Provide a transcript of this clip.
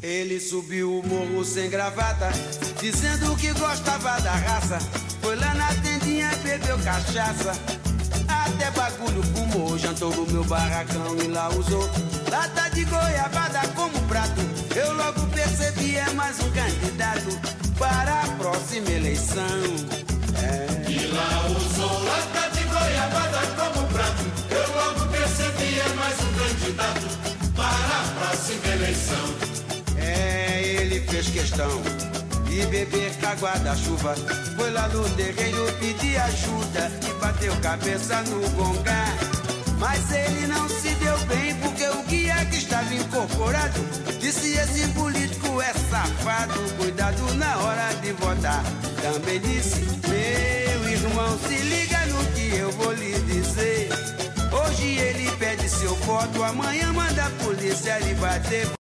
Ele subiu o morro sem gravata, dizendo que gostava da raça. Foi lá na tendinha, bebeu cachaça, até bagulho fumou. Jantou no meu barracão e lá usou lata de goiabada como prato. Eu logo percebi, é mais um candidato para a próxima eleição. E lá usou lata de goiabada como prato. Eu logo percebi, é mais um candidato para a próxima eleição. Ele fez questão de beber água da chuva. Foi lá no terreiro pedir ajuda e bateu cabeça no gongá. Mas ele não se deu bem porque o guia que estava incorporado disse: esse político é safado, cuidado na hora de votar. Também disse: meu irmão, se liga no que eu vou lhe dizer. Hoje ele pede seu voto, amanhã manda a polícia lhe bater.